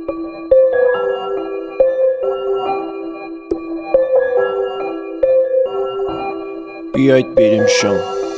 بیاید بریم شام.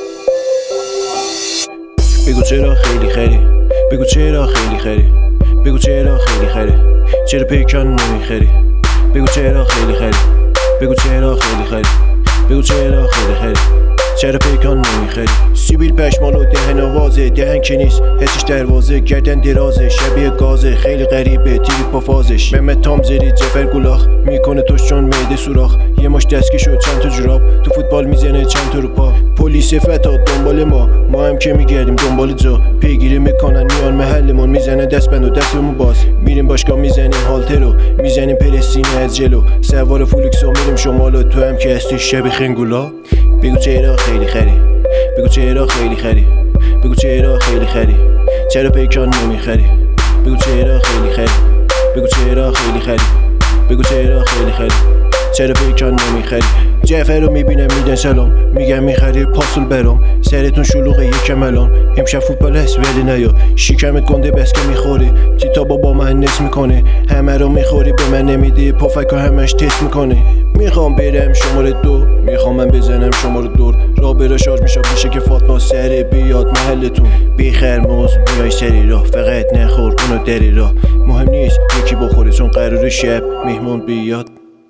بگو چرا خیلی خری، بگو چرا خیلی خری، بگو چرا خیلی خری، چرا پیکان نمیخری، بگو چرا خیلی خری، بگو چرا خیلی خری، بگو چرا خیلی خری، چرا پیکان نمیخری. سیبیل پشمالو دهن آوازه، دهن که نیست حسش دروازه، گردن درازه شبیه گازه، خیلی غریبه تیری پا فازش. ممت تام زری جفر گولاخ میکنه توش چون معده سوراخ، یه ماش دستکی شد چند تا جوراب، تو فوتبال میزنه چند تا رو پا. پلیس فتا دنبال ما هم که میگردیم دنبال جا، پیگیری میکنن میان محلمون، میزنه دست بند و دستمون باز، میریم باشگاه میزنیم هالترو، میزنیم پرسینه از جلو، سوار فولکس و میریم شمالو، تو هم که هستی شبیه خنگولا. بگو چرا خیلی خری، بگو چرا خیلی خری، بگو چرا خیلی خری، چرا پیکان نمیخری، بگو چرا خیلی خری، بگو چرا خیلی خری، بگو چرا خیلی خری، چرا پیکان نمیخری. جعفر رو میبینم میدن سلام، میگم میخری پاسول برام، سرتون شلوغه یکم الان، امشب فوتبال هست ولی نیا، شکمت گنده بس که میخوری، تیتا بابا من نس میکنه، همه رو میخوری به من نمیدی، پفکا همش تست میکنه. میخوام برم شماره 2، میخوام من بزنم شماره دور، راه برا شارژ میشه میشه که فاطمه سره بیاد محلتون، بی خرموز میای سری راه، فقط نخور اونو دری راه، مهم نیست یکی بخوره چون قرار شب مهمون بیاد.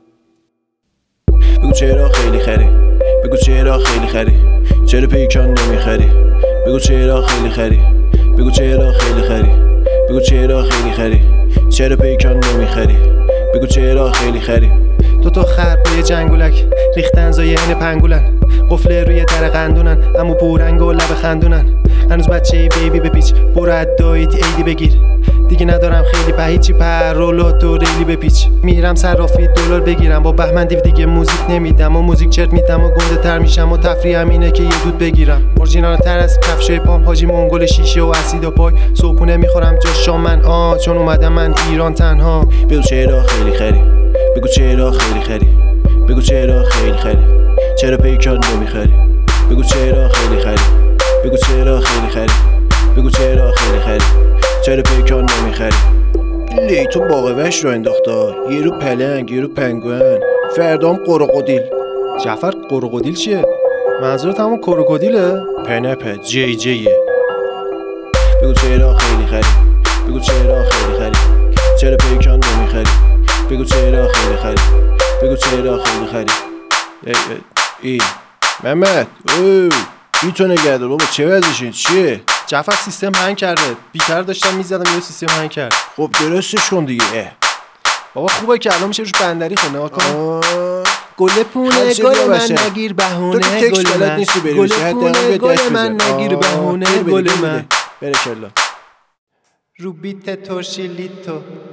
بگو چرا خیلی خری، بگو چرا خیلی خری، چرا پیکان نمیخری، بگو چرا خیلی خری، بگو چرا خیلی خری، بگو چرا خیلی خری، چرا پیکان نمیخری، بگو چرا خیلی خری. دوتا خر با یه جنگولک ریختن زاین پنگولن، قفله روی در قندونن اما پورنگ و لب خندونن، هنوز بچه ای بیبی بپیچ، برو ادایت ایدی بگیر، دیگه ندارم خیلی پهیچی پرولات و ریلی بپیچ، میرم صرافی دلار بگیرم، با بهمن دیگه موزیک نمیدم و موزیک چرت میدم و گنده تر میشم و تفریحم اینه که یه دود بگیرم، اورجینال تر از کفشای پام، حاجی منگل شیشه و اسید و پای، صبحونه میخورم جاش شام من چون اومدم من ایران تنها. بگو چرا خیلی خری، بگو چرا خیلی خری، بگو چرا خیلی خری، چرا پیکان نمیخری، بگو چرا خیلی خری، بگو چرا خیلی خری، بگو چرا خیلی خری، چرا پیکان نمیخری. لیتو باقوش رو انداخته، یه رو پلنگ یه رو پنگوئن، فردام قروقودیل. جعفر قروقودیل چیه؟ منظورت همون کروکودیله؟ پنپه جی جیه. بگو چرا خیلی خری، بگو چرا خیلی خری، چرا پیکان نمیخری، بگو چرا خیلی خری، بگو چرا خیلی خری. ای محمد بی تو نگه دار بابا، چه وضعشه چیه؟ جعفر سیستم هنگ کرده، بیتر داشتم میزدم یه سیستم هنگ کرد. خب درستش کن دیگه. بابا خوبه که الان میشه روش بندری خونه ها کن. گله پونه گل من نگیر بهونه، تو که تکست بلد نیستی بری بشه، حداقل گل من نگیر بهونه، گل من برکلا رو بیت ترشیلیتو